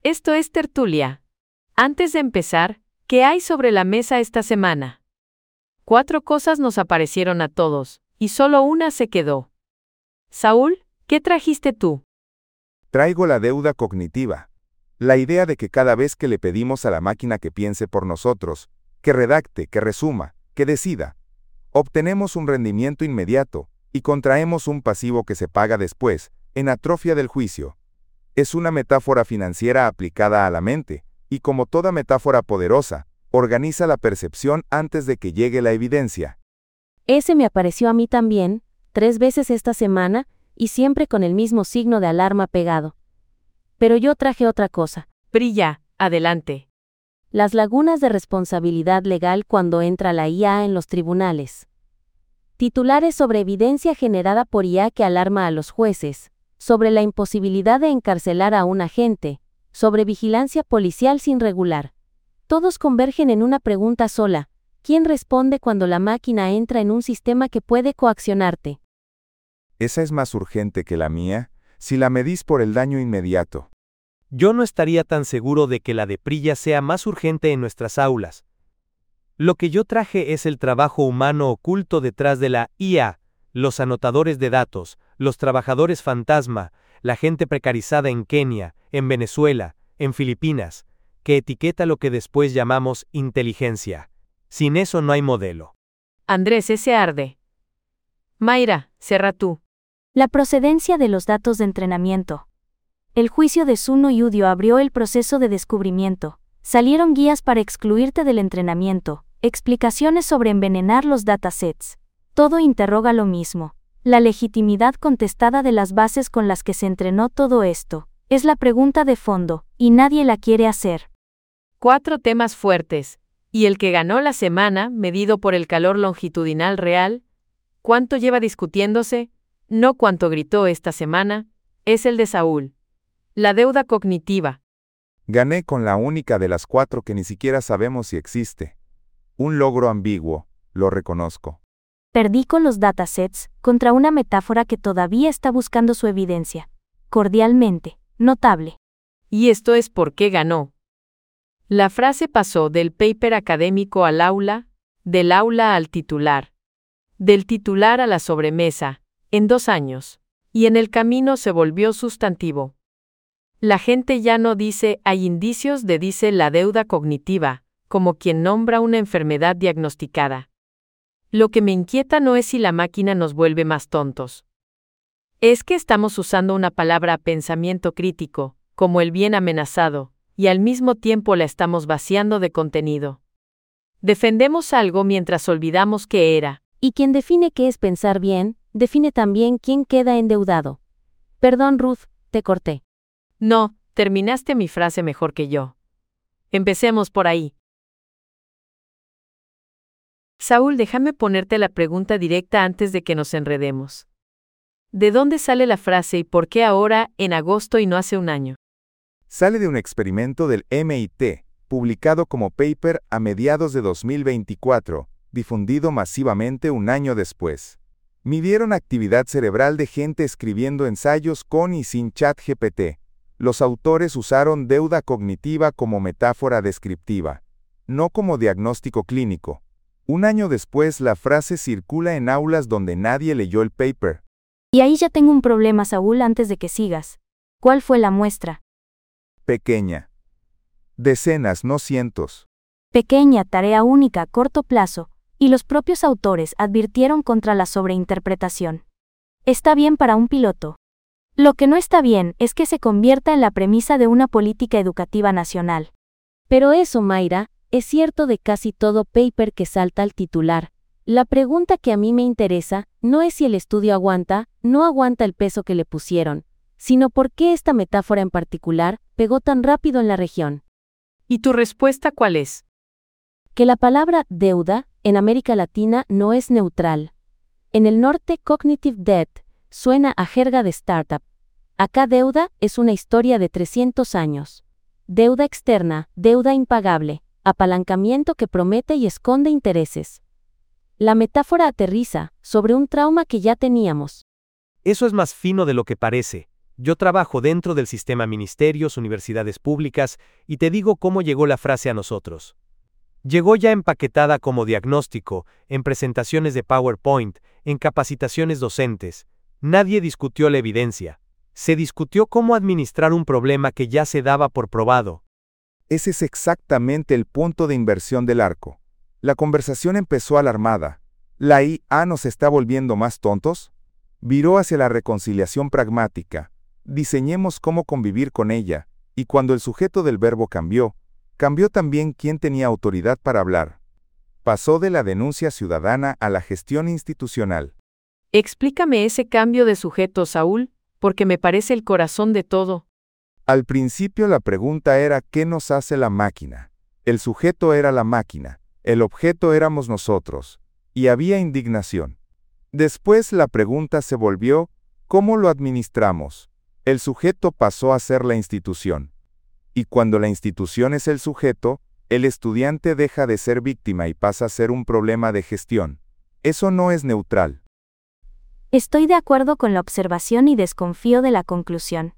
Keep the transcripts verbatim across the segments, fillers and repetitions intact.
Esto es Tertulia. Antes de empezar, ¿qué hay sobre la mesa esta semana? Cuatro cosas nos aparecieron a todos, y solo una se quedó. Saúl, ¿qué trajiste tú? Traigo la deuda cognitiva. La idea de que cada vez que le pedimos a la máquina que piense por nosotros, que redacte, que resuma, que decida, obtenemos un rendimiento inmediato y contraemos un pasivo que se paga después, en atrofia del juicio. Es una metáfora financiera aplicada a la mente, y como toda metáfora poderosa, organiza la percepción antes de que llegue la evidencia. Ese me apareció a mí también, tres veces esta semana, y siempre con el mismo signo de alarma pegado. Pero yo traje otra cosa. Brilla, adelante. Las lagunas de responsabilidad legal cuando entra la I A en los tribunales. Titulares sobre evidencia generada por I A que alarma a los jueces, sobre la imposibilidad de encarcelar a un agente, sobre vigilancia policial sin regular. Todos convergen en una pregunta sola: ¿quién responde cuando la máquina entra en un sistema que puede coaccionarte? ¿Esa es más urgente que la mía, si la medís por el daño inmediato? Yo no estaría tan seguro de que la de Prilla sea más urgente en nuestras aulas. Lo que yo traje es el trabajo humano oculto detrás de la I A, los anotadores de datos, los trabajadores fantasma, la gente precarizada en Kenia, en Venezuela, en Filipinas, que etiqueta lo que después llamamos inteligencia. Sin eso no hay modelo. Andrés, ese arde. Mayra, cierra tú. La procedencia de los datos de entrenamiento. El juicio de Zuno y Udio abrió el proceso de descubrimiento. Salieron guías para excluirte del entrenamiento, explicaciones sobre envenenar los datasets. Todo interroga lo mismo. La legitimidad contestada de las bases con las que se entrenó todo esto es la pregunta de fondo, y nadie la quiere hacer. Cuatro temas fuertes, y el que ganó la semana, medido por el calor longitudinal real, ¿cuánto lleva discutiéndose? No cuánto gritó esta semana, es el de Saúl. La deuda cognitiva. Gané con la única de las cuatro que ni siquiera sabemos si existe. Un logro ambiguo, lo reconozco. Perdí con los datasets, contra una metáfora que todavía está buscando su evidencia. Cordialmente, notable. Y esto es por qué ganó. La frase pasó del paper académico al aula, del aula al titular, del titular a la sobremesa, en dos años, y en el camino se volvió sustantivo. La gente ya no dice hay indicios de dice la deuda cognitiva, como quien nombra una enfermedad diagnosticada. Lo que me inquieta no es si la máquina nos vuelve más tontos. Es que estamos usando una palabra pensamiento crítico, como el bien amenazado, y al mismo tiempo la estamos vaciando de contenido. Defendemos algo mientras olvidamos qué era. Y quien define qué es pensar bien, define también quién queda endeudado. Perdón, Ruth, te corté. No, terminaste mi frase mejor que yo. Empecemos por ahí. Saúl, déjame ponerte la pregunta directa antes de que nos enredemos. ¿De dónde sale la frase y por qué ahora, en agosto y no hace un año? Sale de un experimento del M I T, publicado como paper a mediados de dos mil veinticuatro, difundido masivamente un año después. Midieron actividad cerebral de gente escribiendo ensayos con y sin ChatGPT. Los autores usaron deuda cognitiva como metáfora descriptiva, no como diagnóstico clínico. Un año después la frase circula en aulas donde nadie leyó el paper. Y ahí ya tengo un problema, Saúl, antes de que sigas. ¿Cuál fue la muestra? Pequeña. Decenas, no cientos. Pequeña, tarea única, corto plazo, y los propios autores advirtieron contra la sobreinterpretación. Está bien para un piloto. Lo que no está bien es que se convierta en la premisa de una política educativa nacional. Pero eso, Mayra, es cierto de casi todo paper que salta al titular. La pregunta que a mí me interesa no es si el estudio aguanta, no aguanta el peso que le pusieron, sino por qué esta metáfora en particular pegó tan rápido en la región. ¿Y tu respuesta cuál es? Que la palabra deuda, en América Latina, no es neutral. En el norte, cognitive debt suena a jerga de startup. Acá deuda es una historia de trescientos años. Deuda externa, deuda impagable, apalancamiento que promete y esconde intereses. La metáfora aterriza sobre un trauma que ya teníamos. Eso es más fino de lo que parece. Yo trabajo dentro del sistema ministerios, universidades públicas, y te digo cómo llegó la frase a nosotros. Llegó ya empaquetada como diagnóstico, en presentaciones de PowerPoint, en capacitaciones docentes. Nadie discutió la evidencia. Se discutió cómo administrar un problema que ya se daba por probado. Ese es exactamente el punto de inversión del arco. La conversación empezó alarmada. ¿La I A nos está volviendo más tontos? Viró hacia la reconciliación pragmática. Diseñemos cómo convivir con ella, y cuando el sujeto del verbo cambió, cambió también quién tenía autoridad para hablar. Pasó de la denuncia ciudadana a la gestión institucional. Explícame ese cambio de sujeto, Saúl, porque me parece el corazón de todo. Al principio la pregunta era ¿qué nos hace la máquina? El sujeto era la máquina, el objeto éramos nosotros, y había indignación. Después la pregunta se volvió ¿cómo lo administramos? El sujeto pasó a ser la institución. Y cuando la institución es el sujeto, el estudiante deja de ser víctima y pasa a ser un problema de gestión. Eso no es neutral. Estoy de acuerdo con la observación y desconfío de la conclusión.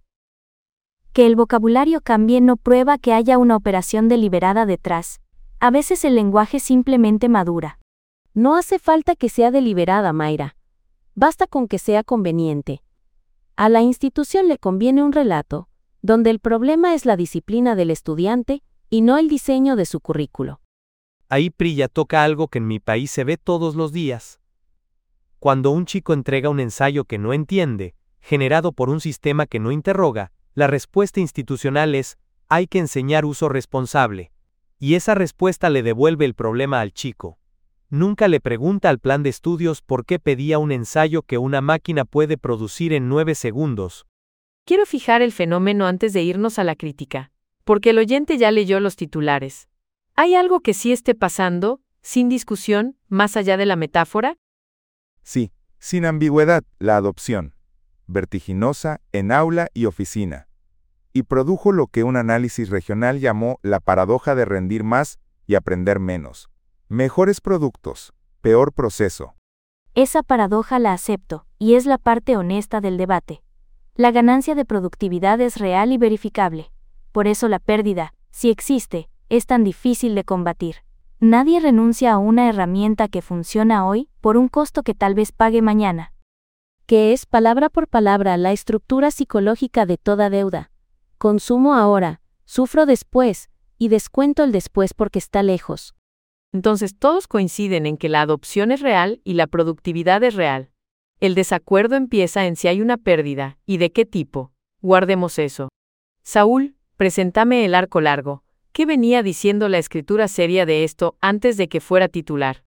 Que el vocabulario cambie no prueba que haya una operación deliberada detrás. A veces el lenguaje simplemente madura. No hace falta que sea deliberada, Mayra. Basta con que sea conveniente. A la institución le conviene un relato, donde el problema es la disciplina del estudiante y no el diseño de su currículo. Ahí Priya toca algo que en mi país se ve todos los días. Cuando un chico entrega un ensayo que no entiende, generado por un sistema que no interroga, la respuesta institucional es, hay que enseñar uso responsable. Y esa respuesta le devuelve el problema al chico. Nunca le pregunta al plan de estudios por qué pedía un ensayo que una máquina puede producir en nueve segundos. Quiero fijar el fenómeno antes de irnos a la crítica, porque el oyente ya leyó los titulares. ¿Hay algo que sí esté pasando, sin discusión, más allá de la metáfora? Sí, sin ambigüedad, la adopción. Vertiginosa en aula y oficina. Y produjo lo que un análisis regional llamó la paradoja de rendir más y aprender menos. Mejores productos, peor proceso. Esa paradoja la acepto, y es la parte honesta del debate. La ganancia de productividad es real y verificable. Por eso la pérdida, si existe, es tan difícil de combatir. Nadie renuncia a una herramienta que funciona hoy por un costo que tal vez pague mañana. Que es, palabra por palabra, la estructura psicológica de toda deuda. Consumo ahora, sufro después, y descuento el después porque está lejos. Entonces todos coinciden en que la adopción es real y la productividad es real. El desacuerdo empieza en si hay una pérdida, y de qué tipo. Guardemos eso. Saúl, preséntame el arco largo. ¿Qué venía diciendo la escritura seria de esto antes de que fuera titular?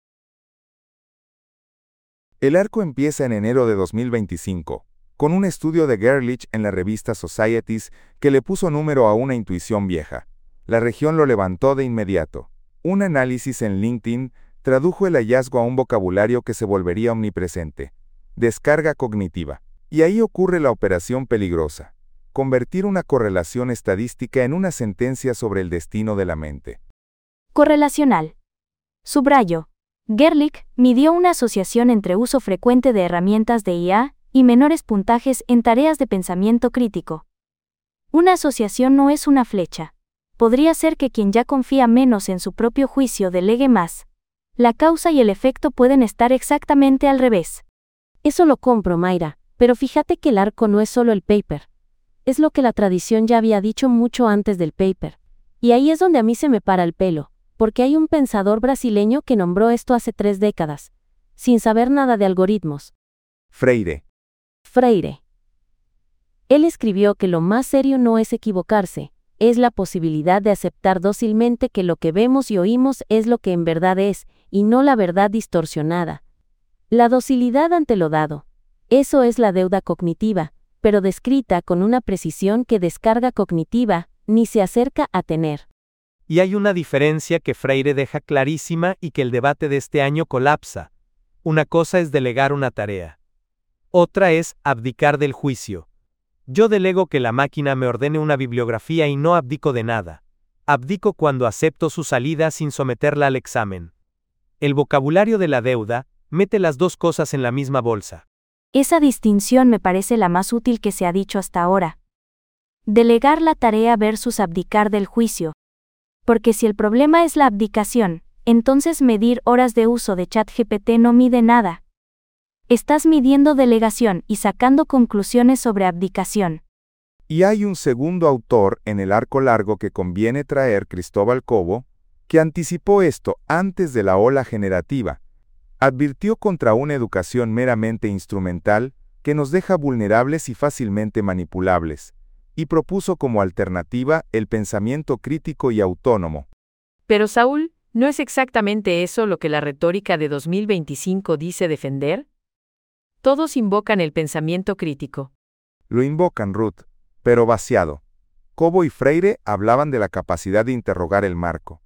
El arco empieza en enero de dos mil veinticinco, con un estudio de Gerlich en la revista Societies que le puso número a una intuición vieja. La región lo levantó de inmediato. Un análisis en LinkedIn tradujo el hallazgo a un vocabulario que se volvería omnipresente. Descarga cognitiva. Y ahí ocurre la operación peligrosa. Convertir una correlación estadística en una sentencia sobre el destino de la mente. Correlacional. Subrayo. Gerlich midió una asociación entre uso frecuente de herramientas de I A y menores puntajes en tareas de pensamiento crítico. Una asociación no es una flecha. Podría ser que quien ya confía menos en su propio juicio delegue más. La causa y el efecto pueden estar exactamente al revés. Eso lo compro, Mayra, pero fíjate que el arco no es solo el paper. Es lo que la tradición ya había dicho mucho antes del paper. Y ahí es donde a mí se me para el pelo, porque hay un pensador brasileño que nombró esto hace tres décadas, sin saber nada de algoritmos. Freire. Freire. Él escribió que lo más serio no es equivocarse, es la posibilidad de aceptar dócilmente que lo que vemos y oímos es lo que en verdad es, y no la verdad distorsionada. La docilidad ante lo dado. Eso es la deuda cognitiva, pero descrita con una precisión que descarga cognitiva ni se acerca a tener. Y hay una diferencia que Freire deja clarísima y que el debate de este año colapsa. Una cosa es delegar una tarea. Otra es abdicar del juicio. Yo delego que la máquina me ordene una bibliografía y no abdico de nada. Abdico cuando acepto su salida sin someterla al examen. El vocabulario de la deuda mete las dos cosas en la misma bolsa. Esa distinción me parece la más útil que se ha dicho hasta ahora. Delegar la tarea versus abdicar del juicio. Porque si el problema es la abdicación, entonces medir horas de uso de ChatGPT no mide nada. Estás midiendo delegación y sacando conclusiones sobre abdicación. Y hay un segundo autor en el arco largo que conviene traer, Cristóbal Cobo, que anticipó esto antes de la ola generativa. Advirtió contra una educación meramente instrumental que nos deja vulnerables y fácilmente manipulables, y propuso como alternativa el pensamiento crítico y autónomo. Pero Saúl, ¿no es exactamente eso lo que la retórica de dos mil veinticinco dice defender? Todos invocan el pensamiento crítico. Lo invocan, Ruth, pero vaciado. Cobo y Freire hablaban de la capacidad de interrogar el marco.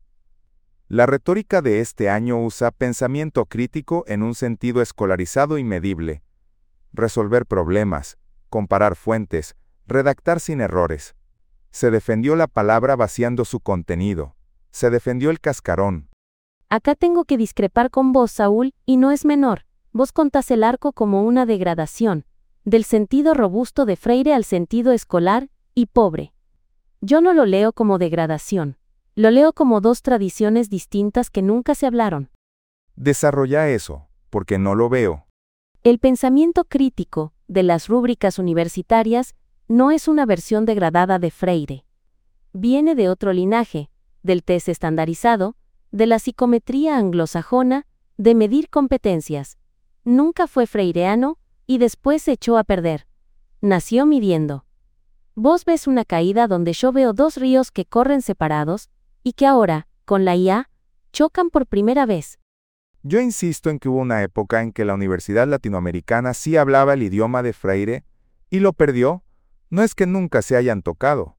La retórica de este año usa pensamiento crítico en un sentido escolarizado y medible. Resolver problemas, comparar fuentes, redactar sin errores. Se defendió la palabra vaciando su contenido. Se defendió el cascarón. Acá tengo que discrepar con vos, Saúl, y no es menor. Vos contás el arco como una degradación, del sentido robusto de Freire al sentido escolar y pobre. Yo no lo leo como degradación. Lo leo como dos tradiciones distintas que nunca se hablaron. Desarrolla eso, porque no lo veo. El pensamiento crítico, de las rúbricas universitarias, no es una versión degradada de Freire. Viene de otro linaje, del test estandarizado, de la psicometría anglosajona, de medir competencias. Nunca fue freireano, y después se echó a perder. Nació midiendo. Vos ves una caída donde yo veo dos ríos que corren separados, y que ahora, con la I A, chocan por primera vez. Yo insisto en que hubo una época en que la Universidad Latinoamericana sí hablaba el idioma de Freire, y lo perdió. No es que nunca se hayan tocado.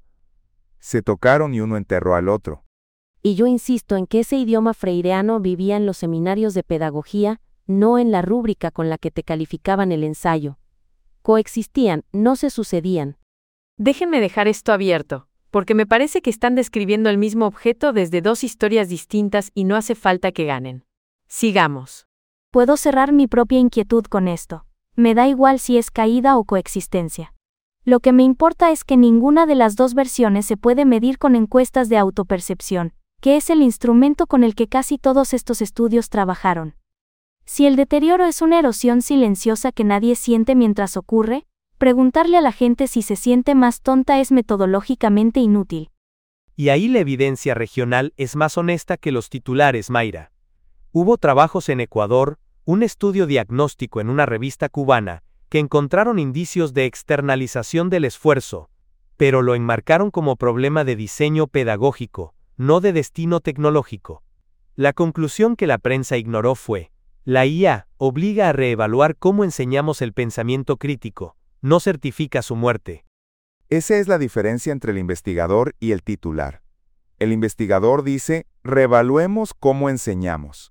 Se tocaron y uno enterró al otro. Y yo insisto en que ese idioma freireano vivía en los seminarios de pedagogía, no en la rúbrica con la que te calificaban el ensayo. Coexistían, no se sucedían. Déjenme dejar esto abierto, porque me parece que están describiendo el mismo objeto desde dos historias distintas y no hace falta que ganen. Sigamos. Puedo cerrar mi propia inquietud con esto. Me da igual si es caída o coexistencia. Lo que me importa es que ninguna de las dos versiones se puede medir con encuestas de autopercepción, que es el instrumento con el que casi todos estos estudios trabajaron. Si el deterioro es una erosión silenciosa que nadie siente mientras ocurre, preguntarle a la gente si se siente más tonta es metodológicamente inútil. Y ahí la evidencia regional es más honesta que los titulares, Mayra. Hubo trabajos en Ecuador, un estudio diagnóstico en una revista cubana, que encontraron indicios de externalización del esfuerzo, pero lo enmarcaron como problema de diseño pedagógico, no de destino tecnológico. La conclusión que la prensa ignoró fue: la I A obliga a reevaluar cómo enseñamos el pensamiento crítico, no certifica su muerte. Esa es la diferencia entre el investigador y el titular. El investigador dice, reevaluemos cómo enseñamos.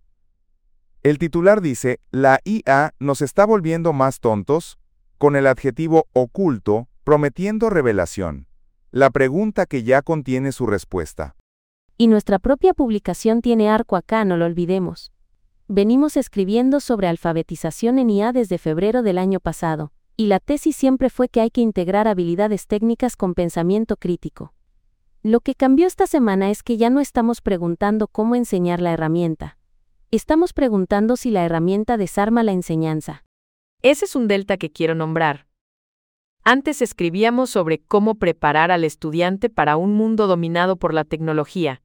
El titular dice, la I A nos está volviendo más tontos, con el adjetivo oculto, prometiendo revelación. La pregunta que ya contiene su respuesta. Y nuestra propia publicación tiene arco acá, no lo olvidemos. Venimos escribiendo sobre alfabetización en I A desde febrero del año pasado, y la tesis siempre fue que hay que integrar habilidades técnicas con pensamiento crítico. Lo que cambió esta semana es que ya no estamos preguntando cómo enseñar la herramienta. Estamos preguntando si la herramienta desarma la enseñanza. Ese es un delta que quiero nombrar. Antes escribíamos sobre cómo preparar al estudiante para un mundo dominado por la tecnología.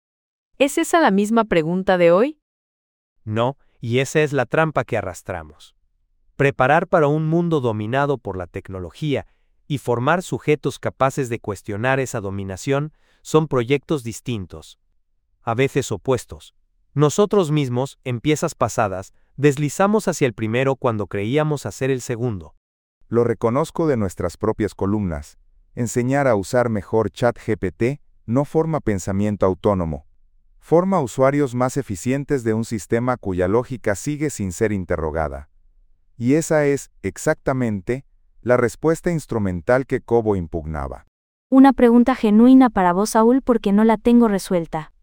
¿Es esa la misma pregunta de hoy? No, y esa es la trampa que arrastramos. Preparar para un mundo dominado por la tecnología y formar sujetos capaces de cuestionar esa dominación son proyectos distintos, a veces opuestos. Nosotros mismos, en piezas pasadas, deslizamos hacia el primero cuando creíamos hacer el segundo. Lo reconozco de nuestras propias columnas. Enseñar a usar mejor ChatGPT no forma pensamiento autónomo. Forma usuarios más eficientes de un sistema cuya lógica sigue sin ser interrogada. Y esa es, exactamente, la respuesta instrumental que Cobo impugnaba. Una pregunta genuina para vos, Saúl, porque no la tengo resuelta.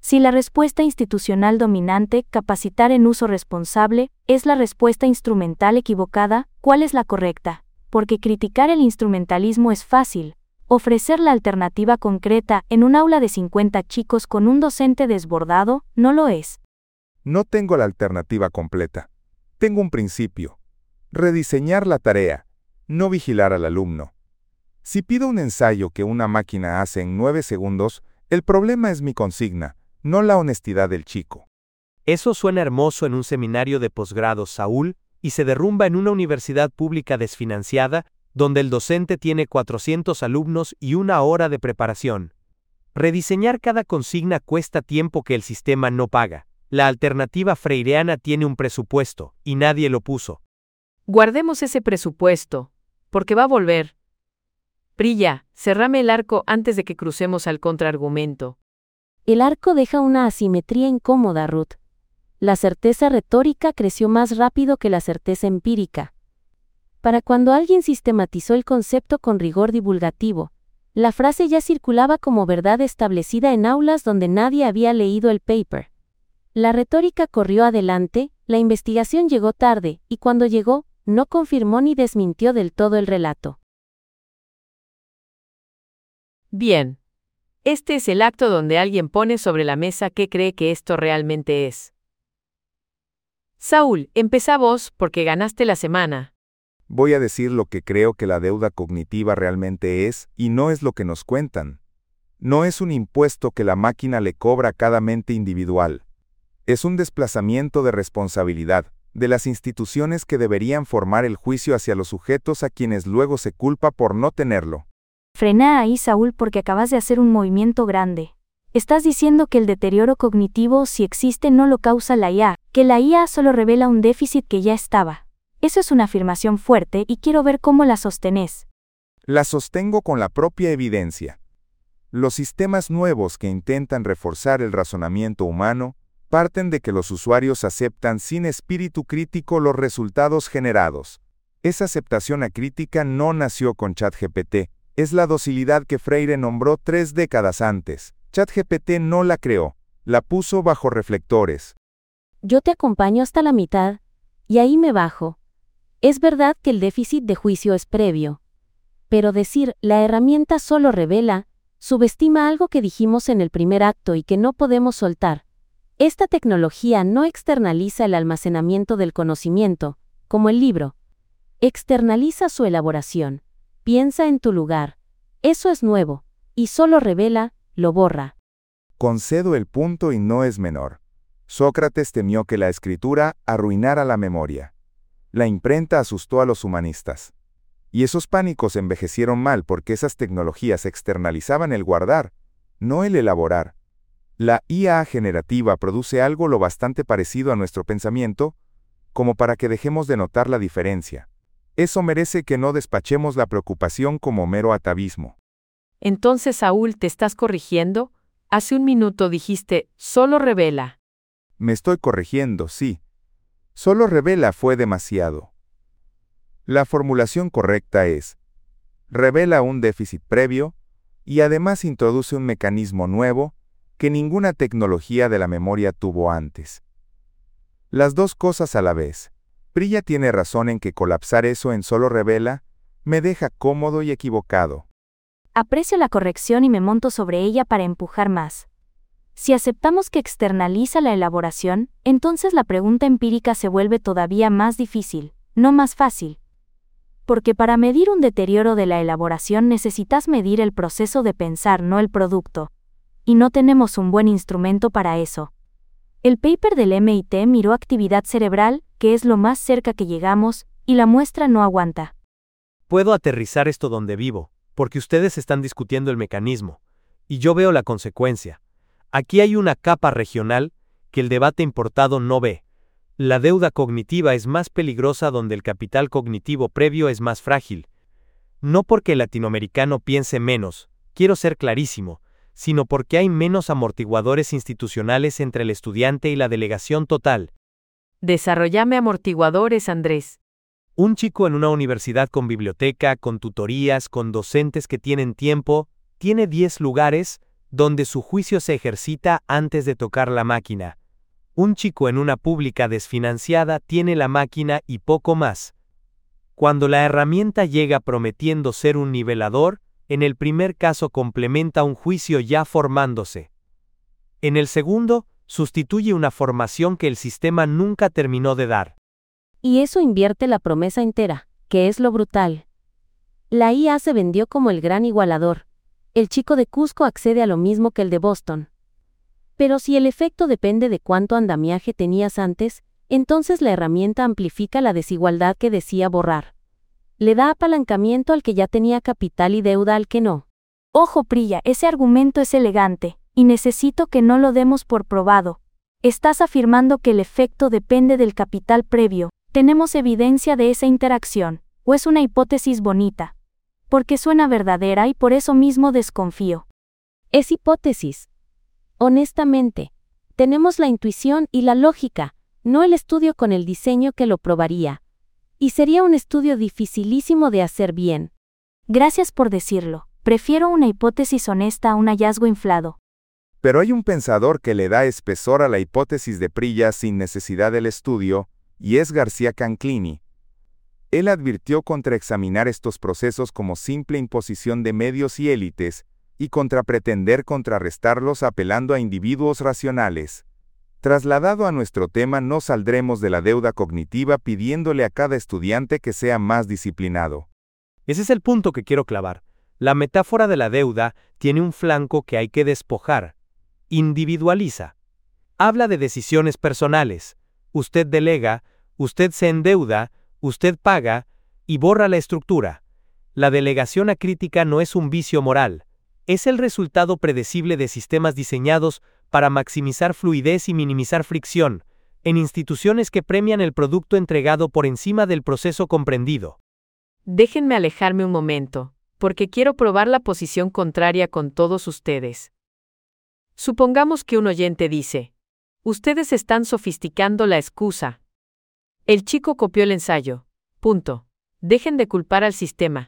Si la respuesta institucional dominante, capacitar en uso responsable, es la respuesta instrumental equivocada, ¿cuál es la correcta? Porque criticar el instrumentalismo es fácil. Ofrecer la alternativa concreta en un aula de cincuenta chicos con un docente desbordado, no lo es. No tengo la alternativa completa. Tengo un principio. Rediseñar la tarea, no vigilar al alumno. Si pido un ensayo que una máquina hace en nueve segundos, el problema es mi consigna, no la honestidad del chico. Eso suena hermoso en un seminario de posgrado, Saúl, y se derrumba en una universidad pública desfinanciada, donde el docente tiene cuatrocientos alumnos y una hora de preparación. Rediseñar cada consigna cuesta tiempo que el sistema no paga. La alternativa freireana tiene un presupuesto, y nadie lo puso. Guardemos ese presupuesto, porque va a volver. Priya, cerrame el arco antes de que crucemos al contraargumento. El arco deja una asimetría incómoda, Ruth. La certeza retórica creció más rápido que la certeza empírica. Para cuando alguien sistematizó el concepto con rigor divulgativo, la frase ya circulaba como verdad establecida en aulas donde nadie había leído el paper. La retórica corrió adelante, la investigación llegó tarde, y cuando llegó, no confirmó ni desmintió del todo el relato. Bien. Este es el acto donde alguien pone sobre la mesa qué cree que esto realmente es. Saúl, empezá vos porque ganaste la semana. Voy a decir lo que creo que la deuda cognitiva realmente es, y no es lo que nos cuentan. No es un impuesto que la máquina le cobra a cada mente individual. Es un desplazamiento de responsabilidad de las instituciones que deberían formar el juicio hacia los sujetos a quienes luego se culpa por no tenerlo. Frena ahí, Saúl, porque acabas de hacer un movimiento grande. Estás diciendo que el deterioro cognitivo, si existe, no lo causa la I A, que la I A solo revela un déficit que ya estaba. Eso es una afirmación fuerte y quiero ver cómo la sostenés. La sostengo con la propia evidencia. Los sistemas nuevos que intentan reforzar el razonamiento humano parten de que los usuarios aceptan sin espíritu crítico los resultados generados. Esa aceptación acrítica no nació con ChatGPT, es la docilidad que Freire nombró tres décadas antes. ChatGPT no la creó, la puso bajo reflectores. Yo te acompaño hasta la mitad, y ahí me bajo. Es verdad que el déficit de juicio es previo. Pero decir, la herramienta solo revela, subestima algo que dijimos en el primer acto y que no podemos soltar. Esta tecnología no externaliza el almacenamiento del conocimiento, como el libro. Externaliza su elaboración. Piensa en tu lugar. Eso es nuevo, y solo revela, lo borra. Concedo el punto y no es menor. Sócrates temió que la escritura arruinara la memoria. La imprenta asustó a los humanistas. Y esos pánicos envejecieron mal porque esas tecnologías externalizaban el guardar, no el elaborar. La I A generativa produce algo lo bastante parecido a nuestro pensamiento, como para que dejemos de notar la diferencia. Eso merece que no despachemos la preocupación como mero atavismo. Entonces, Saúl, ¿te estás corrigiendo? Hace un minuto dijiste, solo revela. Me estoy corrigiendo, sí. Solo revela fue demasiado. La formulación correcta es, revela un déficit previo, y además introduce un mecanismo nuevo que ninguna tecnología de la memoria tuvo antes. Las dos cosas a la vez. Priya tiene razón en que colapsar eso en solo revela, me deja cómodo y equivocado. Aprecio la corrección y me monto sobre ella para empujar más. Si aceptamos que externaliza la elaboración, entonces la pregunta empírica se vuelve todavía más difícil, no más fácil. Porque para medir un deterioro de la elaboración necesitas medir el proceso de pensar, no el producto. Y no tenemos un buen instrumento para eso. El paper del M I T miró actividad cerebral, que es lo más cerca que llegamos, y la muestra no aguanta. Puedo aterrizar esto donde vivo, porque ustedes están discutiendo el mecanismo, y yo veo la consecuencia. Aquí hay una capa regional que el debate importado no ve. La deuda cognitiva es más peligrosa donde el capital cognitivo previo es más frágil. No porque el latinoamericano piense menos, quiero ser clarísimo, sino porque hay menos amortiguadores institucionales entre el estudiante y la delegación total. Desarrollame amortiguadores, Andrés. Un chico en una universidad con biblioteca, con tutorías, con docentes que tienen tiempo, tiene diez lugares, donde su juicio se ejercita antes de tocar la máquina. Un chico en una pública desfinanciada tiene la máquina y poco más. Cuando la herramienta llega prometiendo ser un nivelador, en el primer caso complementa un juicio ya formándose. En el segundo, sustituye una formación que el sistema nunca terminó de dar. Y eso invierte la promesa entera, que es lo brutal. La I A se vendió como el gran igualador. El chico de Cusco accede a lo mismo que el de Boston. Pero si el efecto depende de cuánto andamiaje tenías antes, entonces la herramienta amplifica la desigualdad que decía borrar. Le da apalancamiento al que ya tenía capital y deuda al que no. Ojo, Priya, ese argumento es elegante, y necesito que no lo demos por probado. Estás afirmando que el efecto depende del capital previo. ¿Tenemos evidencia de esa interacción, o es una hipótesis bonita? Porque suena verdadera y por eso mismo desconfío. Es hipótesis. Honestamente, tenemos la intuición y la lógica, no el estudio con el diseño que lo probaría. Y sería un estudio dificilísimo de hacer bien. Gracias por decirlo. Prefiero una hipótesis honesta a un hallazgo inflado. Pero hay un pensador que le da espesor a la hipótesis de Priya sin necesidad del estudio, y es García Canclini. Él advirtió contra examinar estos procesos como simple imposición de medios y élites, y contra pretender contrarrestarlos apelando a individuos racionales. Trasladado a nuestro tema, no saldremos de la deuda cognitiva pidiéndole a cada estudiante que sea más disciplinado. Ese es el punto que quiero clavar. La metáfora de la deuda tiene un flanco que hay que despojar. Individualiza. Habla de decisiones personales. Usted delega, usted se endeuda, usted paga, y borra la estructura. La delegación acrítica no es un vicio moral. Es el resultado predecible de sistemas diseñados para maximizar fluidez y minimizar fricción, en instituciones que premian el producto entregado por encima del proceso comprendido. Déjenme alejarme un momento, porque quiero probar la posición contraria con todos ustedes. Supongamos que un oyente dice, ustedes están sofisticando la excusa. El chico copió el ensayo. Punto. Dejen de culpar al sistema.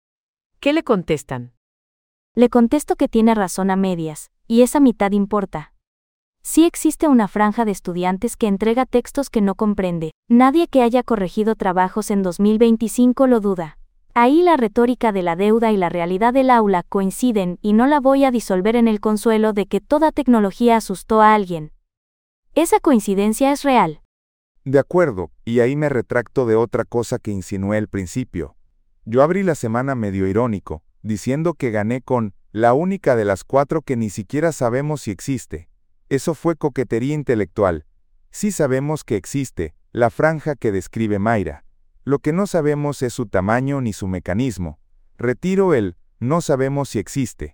¿Qué le contestan? Le contesto que tiene razón a medias, y esa mitad importa. Sí existe una franja de estudiantes que entrega textos que no comprende. Nadie que haya corregido trabajos en dos mil veinticinco lo duda. Ahí la retórica de la deuda y la realidad del aula coinciden y no la voy a disolver en el consuelo de que toda tecnología asustó a alguien. Esa coincidencia es real. De acuerdo, y ahí me retracto de otra cosa que insinué al principio. Yo abrí la semana medio irónico, diciendo que gané con la única de las cuatro que ni siquiera sabemos si existe. Eso fue coquetería intelectual. Sí sabemos que existe, la franja que describe Mayra. Lo que no sabemos es su tamaño ni su mecanismo. Retiro el no sabemos si existe.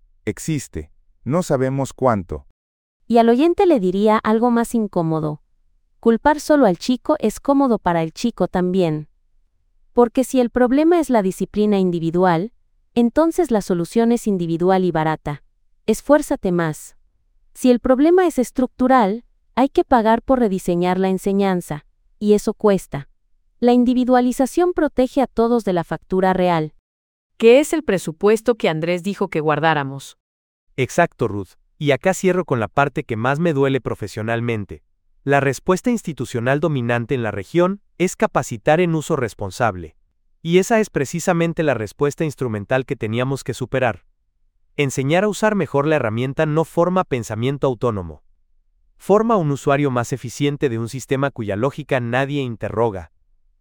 Existe, no sabemos cuánto. Y al oyente le diría algo más incómodo. Culpar solo al chico es cómodo para el chico también. Porque si el problema es la disciplina individual, entonces la solución es individual y barata. Esfuérzate más. Si el problema es estructural, hay que pagar por rediseñar la enseñanza, y eso cuesta. La individualización protege a todos de la factura real. ¿Qué es el presupuesto que Andrés dijo que guardáramos? Exacto, Ruth. Y acá cierro con la parte que más me duele profesionalmente. La respuesta institucional dominante en la región es capacitar en uso responsable. Y esa es precisamente la respuesta instrumental que teníamos que superar. Enseñar a usar mejor la herramienta no forma pensamiento autónomo. Forma un usuario más eficiente de un sistema cuya lógica nadie interroga.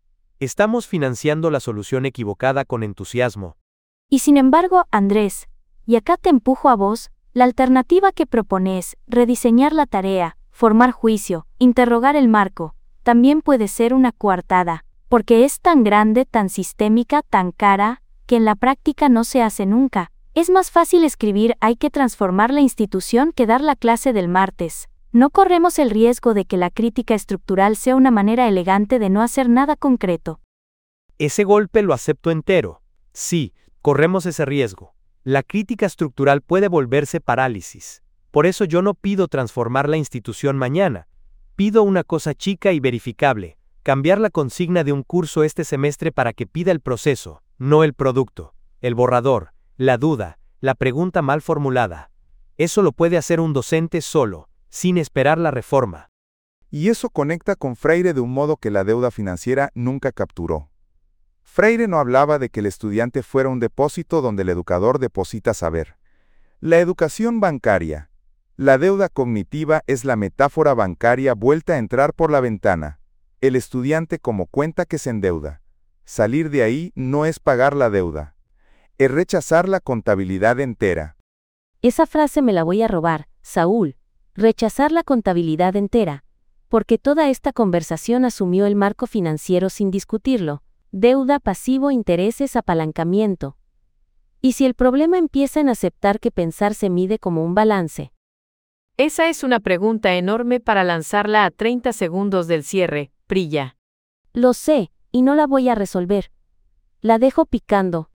Estamos financiando la solución equivocada con entusiasmo. Y sin embargo, Andrés, y acá te empujo a vos, la alternativa que propones, rediseñar la tarea, formar juicio, interrogar el marco, también puede ser una coartada, porque es tan grande, tan sistémica, tan cara, que en la práctica no se hace nunca. Es más fácil escribir hay que transformar la institución que dar la clase del martes. No corremos el riesgo de que la crítica estructural sea una manera elegante de no hacer nada concreto. Ese golpe lo acepto entero. Sí, corremos ese riesgo. La crítica estructural puede volverse parálisis. Por eso yo no pido transformar la institución mañana. Pido una cosa chica y verificable, cambiar la consigna de un curso este semestre para que pida el proceso, no el producto, el borrador, la duda, la pregunta mal formulada. Eso lo puede hacer un docente solo, sin esperar la reforma. Y eso conecta con Freire de un modo que la deuda financiera nunca capturó. Freire no hablaba de que el estudiante fuera un depósito donde el educador deposita saber. La educación bancaria. La deuda cognitiva es la metáfora bancaria vuelta a entrar por la ventana. El estudiante como cuenta que se endeuda. Salir de ahí no es pagar la deuda. Es rechazar la contabilidad entera. Esa frase me la voy a robar, Saúl. Rechazar la contabilidad entera. Porque toda esta conversación asumió el marco financiero sin discutirlo. Deuda, pasivo, intereses, apalancamiento. ¿Y si el problema empieza en aceptar que pensar se mide como un balance? Esa es una pregunta enorme para lanzarla a treinta segundos del cierre, Priya. Lo sé, y no la voy a resolver. La dejo picando.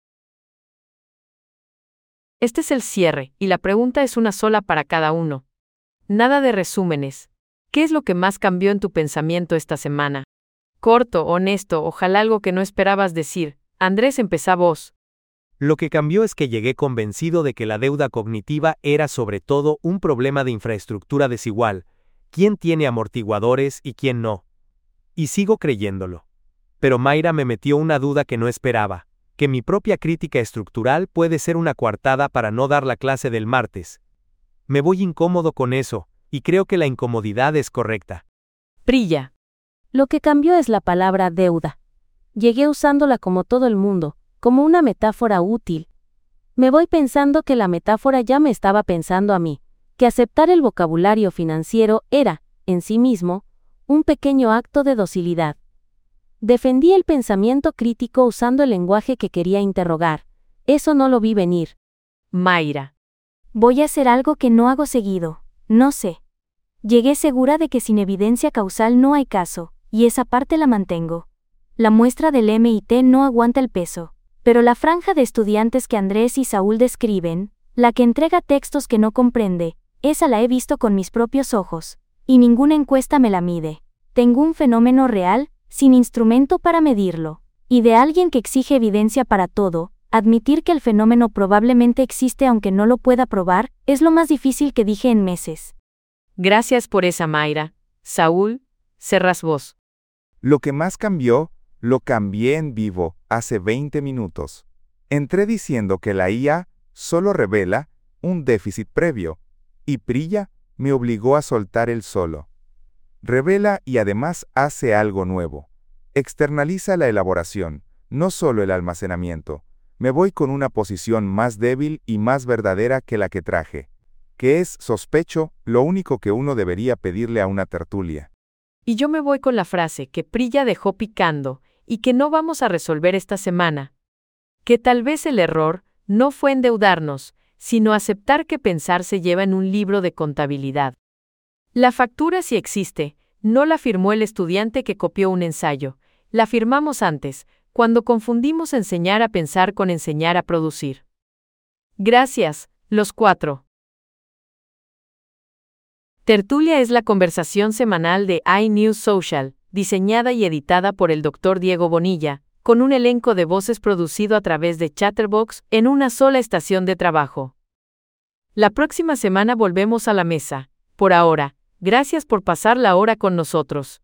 Este es el cierre, y la pregunta es una sola para cada uno. Nada de resúmenes. ¿Qué es lo que más cambió en tu pensamiento esta semana? Corto, honesto, ojalá algo que no esperabas decir. Andrés, empezá vos. Lo que cambió es que llegué convencido de que la deuda cognitiva era sobre todo un problema de infraestructura desigual, quién tiene amortiguadores y quién no. Y sigo creyéndolo. Pero Mayra me metió una duda que no esperaba, que mi propia crítica estructural puede ser una coartada para no dar la clase del martes. Me voy incómodo con eso, y creo que la incomodidad es correcta. Priya. Lo que cambió es la palabra deuda. Llegué usándola como todo el mundo, como una metáfora útil. Me voy pensando que la metáfora ya me estaba pensando a mí, que aceptar el vocabulario financiero era, en sí mismo, un pequeño acto de docilidad. Defendí el pensamiento crítico usando el lenguaje que quería interrogar. Eso no lo vi venir. Mayra. Voy a hacer algo que no hago seguido, no sé. Llegué segura de que sin evidencia causal no hay caso, y esa parte la mantengo. La muestra del M I T no aguanta el peso. Pero la franja de estudiantes que Andrés y Saúl describen, la que entrega textos que no comprende, esa la he visto con mis propios ojos, y ninguna encuesta me la mide. Tengo un fenómeno real, sin instrumento para medirlo, y de alguien que exige evidencia para todo, admitir que el fenómeno probablemente existe aunque no lo pueda probar, es lo más difícil que dije en meses. Gracias por esa, Mayra. Saúl, cerrás vos. Lo que más cambió, lo cambié en vivo, hace veinte minutos. Entré diciendo que la I A solo revela un déficit previo, y Priya me obligó a soltar el solo. Revela y además hace algo nuevo. Externaliza la elaboración, no solo el almacenamiento. Me voy con una posición más débil y más verdadera que la que traje, que es, sospecho, lo único que uno debería pedirle a una tertulia. Y yo me voy con la frase que Priya dejó picando, y que no vamos a resolver esta semana. Que tal vez el error no fue endeudarnos, sino aceptar que pensar se lleva en un libro de contabilidad. La factura sí existe, no la firmó el estudiante que copió un ensayo, la firmamos antes, cuando confundimos enseñar a pensar con enseñar a producir. Gracias, los cuatro. Tertulia es la conversación semanal de iNews Social, diseñada y editada por el doctor Diego Bonilla, con un elenco de voces producido a través de Chatterbox en una sola estación de trabajo. La próxima semana volvemos a la mesa. Por ahora, gracias por pasar la hora con nosotros.